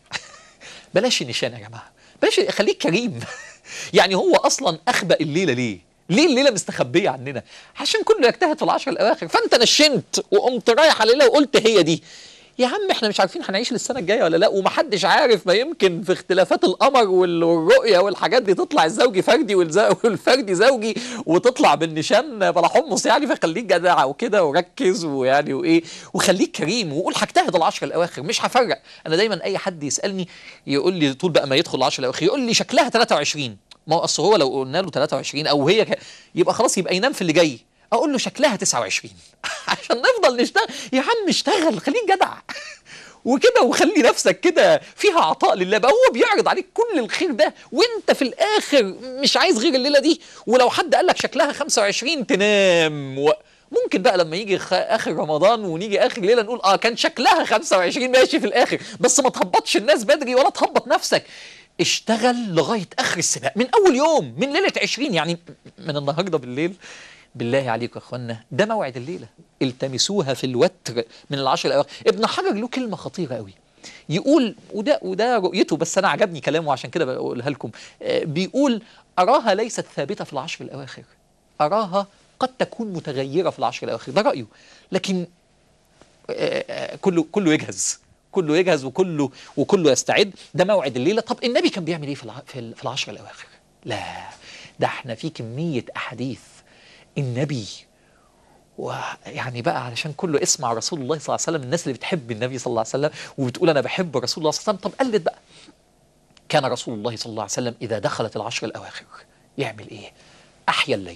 بلاش النشان يا جماعة، بلاش، خليك كريم. يعني هو أصلا أخبأ الليلة ليه؟ ليه الليلة مستخبية عننا؟ عشان كله يجتهد في العشر الأواخر. فأنت نشنت وقمت رايح على الليلة وقلت هي دي. يا عم احنا مش عارفين هنعيش للسنة الجاية ولا لا، ومحدش عارف، ما يمكن في اختلافات القمر والرؤية والحاجات دي تطلع الزوجي فردي والفردي زوجي، وتطلع بالنشان بلا حمص يعني. فخليك جدع وكده وركز ويعني وايه، وخليك كريم وقول هجتهد العشر الأواخر، مش هفرق. أنا دايما أي حد يسألني يقول لي طول بقى ما يدخل العشر الأواخر يقول لي شكلها ثلاثة وعشرين. ما هو أصل هو لو قلنا له ثلاثة وعشرين أو هي ك... يبقى خلاص يبقى ينام في اللي جاي. أقول له شكلها تسعة وعشرين عشان نفضل نشتغل. يا عم اشتغل، خليك جدع وكده، وخلي نفسك كده فيها عطاء لله بقى. هو بيعرض عليك كل الخير ده وانت في الاخر مش عايز غير الليله دي. ولو حد قال لك شكلها خمسة وعشرين تنام. و... ممكن بقى لما يجي خ... اخر رمضان ونيجي اخر ليله نقول اه كان شكلها خمسة وعشرين ماشي في الاخر، بس ما تهبطش الناس بدري ولا تهبط نفسك. اشتغل لغايه اخر السباق من اول يوم، من ليله عشرين يعني من النهارده بالليل. بالله عليكم يا اخوانا، ده موعد الليله. التمسوها في الوتر من العشر الاواخر. ابن حجر له كلمه خطيره قوي، يقول وده وده رؤيته، بس انا عجبني كلامه عشان كده بقولها لكم. بيقول اراها ليست ثابته في العشر الاواخر، اراها قد تكون متغيره في العشر الاواخر. ده رايه، لكن كله كله يجهز، كله يجهز وكله وكله يستعد. ده موعد الليله. طب النبي كان بيعمل ايه في في العشر الاواخر؟ لا ده احنا في كميه احاديث النبي، ويعني بقى علشان كله اسمع رسول الله صلى الله عليه وسلم، الناس اللي بتحب النبي صلى الله عليه وسلم وبتقول انا بحب رسول الله صلى الله عليه وسلم. طب قلد بقى. كان رسول الله صلى الله عليه وسلم اذا دخلت العشر الاواخر يعمل ايه؟ احيا الليل.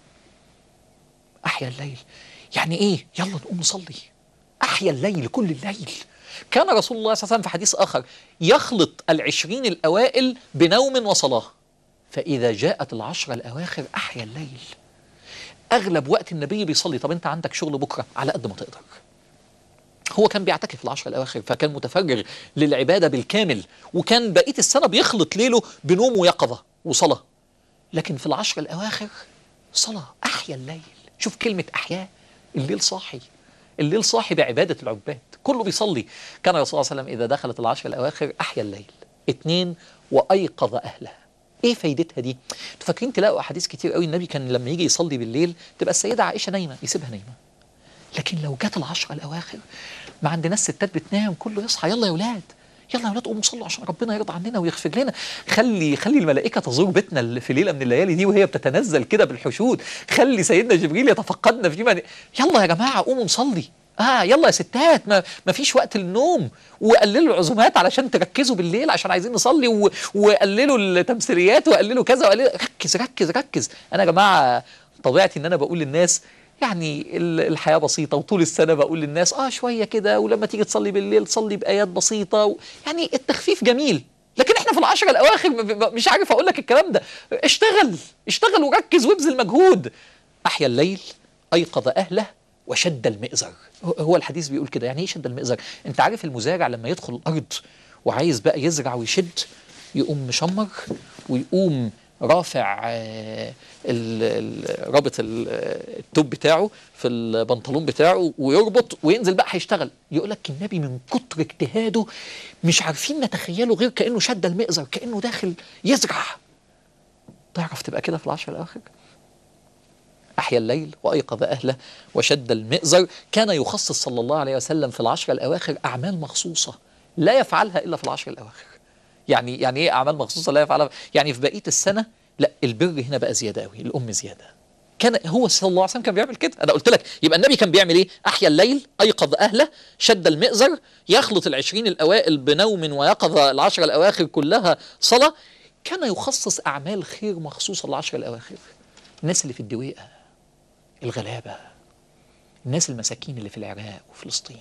احيا الليل يعني ايه؟ يلا نقوم نصلي. احيا الليل كل الليل. كان رسول الله صلى الله عليه وسلم في حديث اخر يخلط العشرين الاوائل بنوم وصلاه، فاذا جاءت العشر الاواخر احيا الليل. اغلب وقت النبي بيصلي. طب انت عندك شغل بكره، على قد ما تقدر هو كان بيعتكف في العشر الأواخر، فكان متفرغ للعبادة بالكامل، وكان بقية السنة بيخلط ليله بنوم ويقظة وصلاة. لكن في العشر الأواخر صلاة، أحيا الليل. شوف كلمة أحياه، الليل صاحي، الليل صاحي بعبادة العباد، كله بيصلي. كان الرسول صلى الله عليه وسلم إذا دخلت العشر الأواخر أحيا الليل. اتنين، وأيقظ أهله. إيه فايدتها دي؟ انتوا فاكرين تلاقوا أحاديث كتير قوي النبي كان لما يجي يصلي بالليل تبقى السيدة عائشة نايمة يسيبها نايمة، لكن لو جت العشر الأواخر ما عندناش ستات بتنام، كله يصحى، يلا يا ولاد، يلا يا ولاد قوموا صلوا عشان ربنا يرضى عننا ويغفر لنا. خلي خلي الملائكه تزور بيتنا في ليله من الليالي دي وهي بتتنزل كده بالحشود. خلي سيدنا جبريل يتفقدنا في من... يلا يا جماعه قوموا نصلي. اه يلا يا ستات، ما, ما فيش وقت للنوم، وقللوا العزومات علشان تركزوا بالليل عشان عايزين نصلي، و... وقللوا التمثيليات وقللوا كذا وقللوا. ركز ركز ركز. انا يا جماعه طبيعتي ان انا بقول للناس يعني الحياة بسيطة، وطول السنة بقول للناس اه شوية كده، ولما تيجي تصلي بالليل صلي بآيات بسيطة و... يعني التخفيف جميل. لكن احنا في العشر الأواخر مش عارف أقول لك الكلام ده. اشتغل اشتغل وركز وابذل مجهود. أحيا الليل، أيقظ أهله، وشد المئزر. هو الحديث بيقول كده. يعني ايه شد المئزر؟ انت عارف المزارع لما يدخل الأرض وعايز بقى يزرع ويشد، يقوم مشمر ويقوم رافع رابط التوب بتاعه في البنطلون بتاعه ويربط وينزل بقى هيشتغل. يقول لك النبي من كتر اجتهاده مش عارفين نتخيله غير كأنه شد المئزر، كأنه داخل يزرع. تعرف تبقى كده في العشر الأواخر؟ أحيا الليل وأيقظ أهله وشد المئزر. كان يخصص صلى الله عليه وسلم في العشر الأواخر أعمال مخصوصة لا يفعلها إلا في العشر الأواخر. يعني يعني ايه اعمال مخصوصه لا يفعلها؟ يعني في بقيه السنه لا، البر هنا بقى زياده قوي، الام زياده. كان هو صلى الله عليه وسلم كان بيعمل كده. انا قلت لك يبقى النبي كان بيعمل ايه؟ احيا الليل، ايقظ اهله، شد المئزر، يخلط العشرين الاوائل بنوم ويقظ العشر الاواخر كلها صلاه. كان يخصص اعمال خير مخصوصه العشر الاواخر. الناس اللي في الدويقه، الغلابه، الناس المساكين اللي في العراق وفلسطين.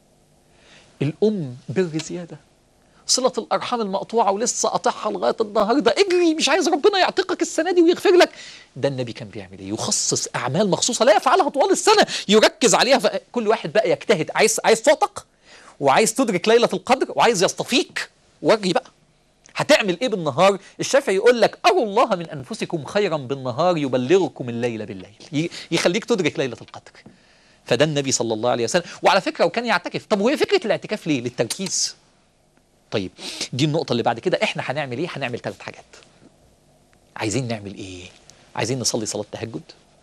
الام بر زياده، صلة الأرحام المقطوعة ولسه قاطعها لغاية النهاردة، اجري مش عايز ربنا يعتقك السنة دي ويغفر لك. ده النبي كان بيعمل ايه؟ يخصص أعمال مخصوصة لا يفعلها طوال السنة، يركز عليها. فكل واحد بقى يجتهد، عايز عايز تعتق، وعايز تدرك ليلة القدر، وعايز يصطفيك، واجري بقى. هتعمل ايه بالنهار؟ الشافعي يقول لك أروا الله من أنفسكم خيرا بالنهار يبلغكم الليل بالليل، يخليك تدرك ليلة القدر. فده النبي صلى الله عليه وسلم. وعلى فكرة وكان يعتكف. طب وهي فكرة الاعتكاف ليه؟ للتركيز. طيب دي النقطة اللي بعد كده. احنا هنعمل ايه؟ هنعمل ثلاث حاجات. عايزين نعمل ايه؟ عايزين نصلي صلاة تهجد.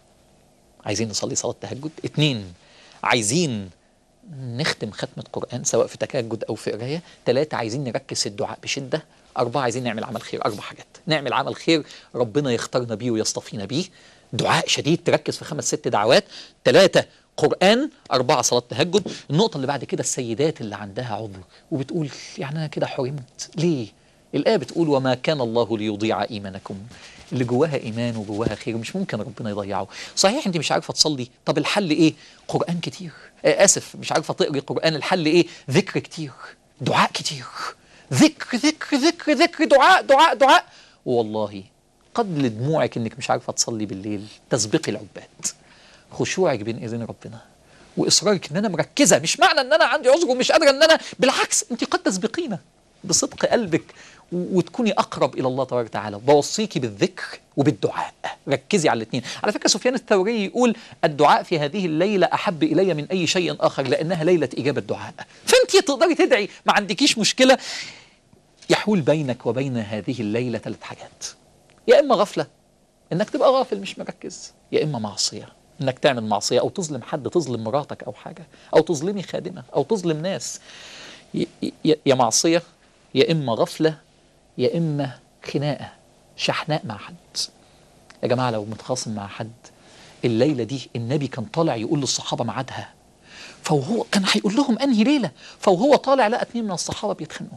عايزين نصلي صلاة تهجد. اتنين، عايزين نختم ختمة قرآن سواء في تهجد او في قراية. ثلاثة، عايزين نركز في الدعاء بشدة. أربعة، عايزين نعمل عمل خير. أربع حاجات. نعمل عمل خير ربنا يختارنا بيه ويصطفينا بيه. دعاء شديد تركز في خمس ست دعوات. ثلاثة قرآن. أربعة صلاة تهجد. النقطة اللي بعد كده السيدات اللي عندها عذر وبتقول يعني أنا كده حرمت ليه؟ الآية بتقول وما كان الله ليضيع إيمانكم. اللي جواها إيمان وجواها خير مش ممكن ربنا يضيعه. صحيح أنت مش عارفة تصلي، طب الحل إيه؟ قرآن كتير. آه آسف مش عارفة تقري قرآن، الحل إيه؟ ذكر كتير، دعاء كتير، ذكر ذكر ذكر ذكر دعاء دعاء دعاء. والله قد لدموعك إنك مش عارفة تصلي بالليل تسبقي العباد. خشوعك بين ايدين ربنا واصرارك ان انا مركزه، مش معنى ان انا عندي عذر ومش قادره ان انا، بالعكس انت قد تسبقينا بصدق قلبك وتكوني اقرب الى الله تبارك وتعالى. بوصيكي بالذكر وبالدعاء، ركزي على الاثنين. على فكره سفيان الثوري يقول الدعاء في هذه الليله احب الي من اي شيء اخر لانها ليله اجابه دعاء. فانت تقدري تدعي، ما عندكيش مشكله. يحول بينك وبين هذه الليله ثلاث حاجات: يا اما غفله انك تبقى غافل مش مركز، يا اما معصيه انك تعمل معصيه او تظلم حد، تظلم مراتك او حاجه، او تظلمي خادمه، او تظلم ناس. يا معصيه، يا اما غفله، يا اما خناقه، شحناء مع حد. يا جماعه لو متخاصم مع حد الليله دي، النبي كان طالع يقول للصحابه ميعادها، فهو كان هيقول لهم انهي ليله، فهو طالع لقى اثنين من الصحابه بيتخانقوا،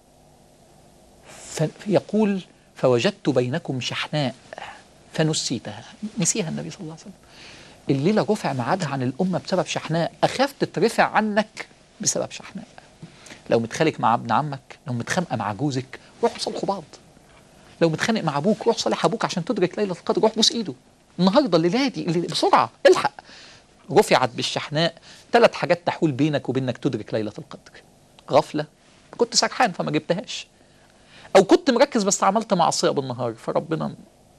فيقول فوجدت بينكم شحناء فنسيتها. نسيها النبي صلى الله عليه وسلم. الليلة رفع ميعادها عن الأمة بسبب شحناء، أخاف تترفع عنك بسبب شحناء. لو متخانق مع ابن عمك، لو متخانقة مع جوزك، روحوا صلحوا بعض. لو متخانق مع أبوك، روح صالح أبوك عشان تدرك ليلة القدر، روح بوس إيده النهاردة الليلة دي بسرعة، الحق رفعت بالشحناء ثلاث حاجات تحول بينك وبينك تدرك ليلة القدر: غفلة، كنت سرحان فما جبتهاش، أو كنت مركز بس عملت معصية بالنهار فربنا،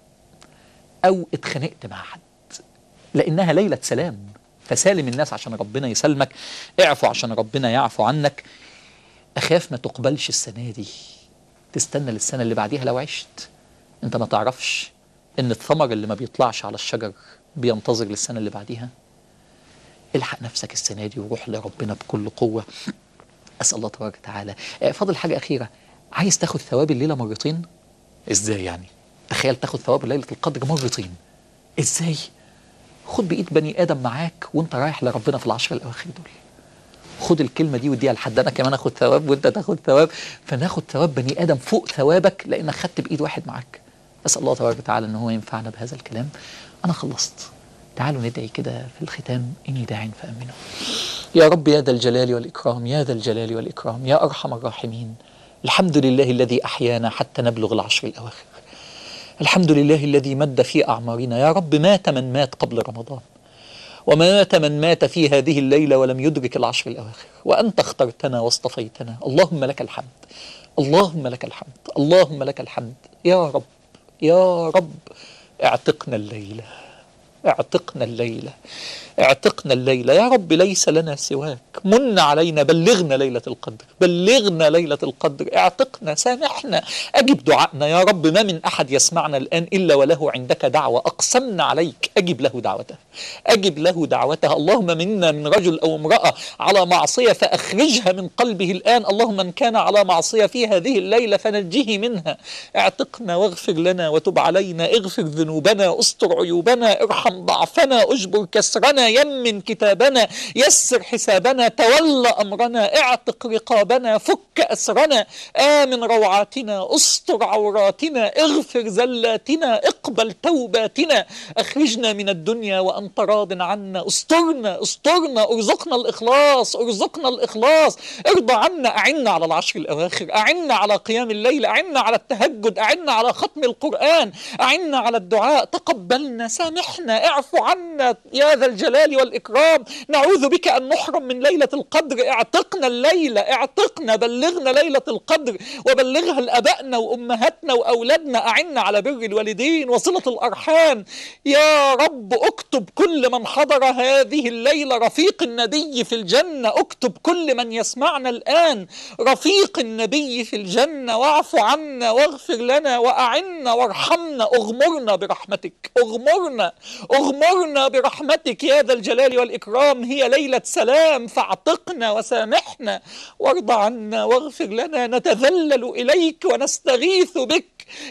أو اتخانقت مع حد، لأنها ليلة سلام، فسالم الناس عشان ربنا يسلمك، اعفو عشان ربنا يعفو عنك. أخاف ما تقبلش السنة دي، تستنى للسنة اللي بعديها. لو عشت انت ما تعرفش ان الثمر اللي ما بيطلعش على الشجر بينتظر للسنة اللي بعديها. الحق نفسك السنة دي وروح لربنا بكل قوة. أسأل الله تبارك وتعالى. فاضل حاجة أخيرة، عايز تاخد ثواب الليلة مرتين؟ ازاي يعني؟ تخيل تاخد ثواب ليلة القدر مرتين. ازاي؟ خد بإيد بني آدم معاك وانت رايح لربنا في العشر الأواخر دول. خد الكلمة دي وديها لحد، أنا كمان أخد ثواب وأنت تاخد ثواب، فناخد ثواب بني آدم فوق ثوابك لأنك خدت بإيد واحد معاك. أسأل الله تبارك وتعالى أن هو ينفعنا بهذا الكلام. أنا خلصت. تعالوا ندعي كده في الختام: إني داع فآمنوا. يا رب يا ذا الجلال والإكرام، يا ذا الجلال والإكرام، يا أرحم الراحمين، الحمد لله الذي أحيانا حتى نبلغ العشر الأواخر. الحمد لله الذي مد في أعمارنا. يا رب مات من مات قبل رمضان، ومات من مات في هذه الليلة ولم يدرك العشر الأواخر، وأنت اخترتنا واصطفيتنا. اللهم لك الحمد، اللهم لك الحمد، اللهم لك الحمد. يا رب يا رب اعتقنا الليلة، اعتقنا الليلة، اعتقنا الليلة يا رب. ليس لنا سواك، من علينا، بلغنا ليلة القدر، بلغنا ليلة القدر، اعتقنا، سامحنا، أجب دعائنا يا رب. ما من أحد يسمعنا الآن إلا وله عندك دعوة أقسمنا عليك، أجب له دعوته، أجب له دعوته. اللهم منا من رجل أو امرأة على معصية فأخرجها من قلبه الآن. اللهم من كان على معصية في هذه الليلة فنجه منها. اعتقنا واغفر لنا وتب علينا، اغفر ذنوبنا، استر عيوبنا، ارحم ضعفنا، اجبر كسرنا، يمن كتابنا، يسر حسابنا، تولى أمرنا، اعتق رقابنا، فك أسرنا، آمن روعاتنا، استر عوراتنا، اغفر زلاتنا، اقبل توباتنا، اخرجنا من الدنيا وأنت راض عنا، استرنا استرنا، ارزقنا الإخلاص، ارزقنا الإخلاص، ارضى عنا، أعنا على العشر الأواخر، أعنا على قيام الليل، أعنا على التهجد، أعنا على ختم القرآن، أعنا على الدعاء، تقبلنا، سامحنا، اعفو عنا يا ذا الجلال والإكرام. نعوذ بك أن نحرم من ليلة القدر. اعتقنا الليلة، اعتقنا، بلغنا ليلة القدر وبلغها لأبائنا وأمهاتنا وأولادنا. أعنا على بر الوالدين وصلة الأرحام يا رب. اكتب كل من حضر هذه الليلة رفيق النبي في الجنة، اكتب كل من يسمعنا الآن رفيق النبي في الجنة، واعف عنا واغفر لنا وأعنا وارحمنا، اغمرنا برحمتك، اغمرنا اغمرنا برحمتك يا ذا الجلال والإكرام. هي ليلة سلام، فاعتقنا وسامحنا وارض عنا واغفر لنا. نتذلل إليك ونستغيث بك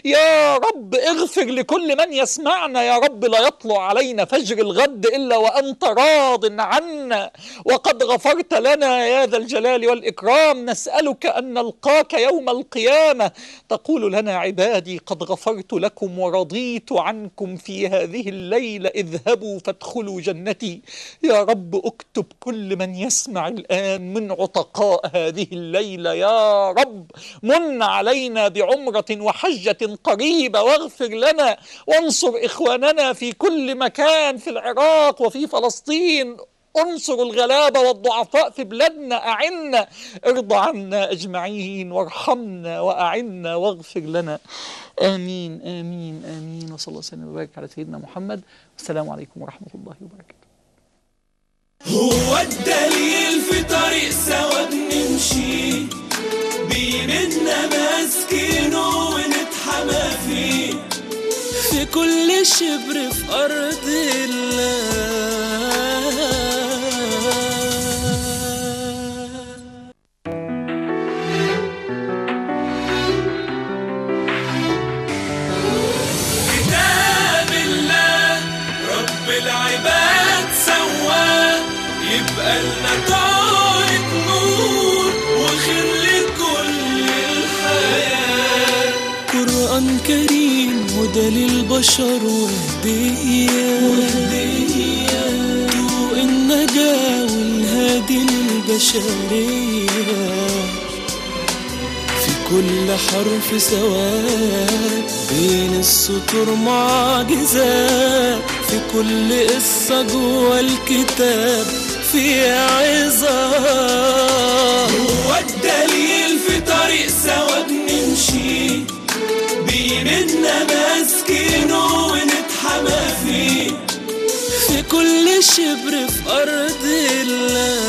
يا رب. اغفر لكل من يسمعنا يا رب. لا يطلع علينا فجر الغد إلا وأنت راض عنا وقد غفرت لنا يا ذا الجلال والإكرام. نسألك أن نلقاك يوم القيامة تقول لنا: عبادي قد غفرت لكم ورضيت عنكم في هذه الليلة، اذهبوا فادخلوا جنتي. يا رب اكتب كل من يسمع الآن من عتقاء هذه الليلة يا رب. من علينا بعمرة وحجة قريبة واغفر لنا، وانصر إخواننا في كل مكان في العراق وفي فلسطين. انصر الغلابة والضعفاء في بلادنا، أعنا، ارضى عنا أجمعين وارحمنا وأعنا واغفر لنا. آمين آمين آمين. وصلى الله وسلم وبارك على سيدنا محمد. والسلام عليكم ورحمة الله وبركاته. هو الدليل في طريق سوا بنمشي بيمنا ماسكينه ونتحمى فيه في كل شبر في أرض الله. كتاب الله رب العباد سواه يبقى لنا طارق نور وخير لكل الحياة. قرآن كريم هدى للبشر وهدية، ضوء النجاة والهادي للبشرية. في كل حرف سواد بين السطور معجزات، في كل قصة جوا الكتاب فيها عظة. هو الدليل في طريق سوا بنمشي بإيماننا ماسكينه ونتحمى فيه، في كل شبر في أرض الله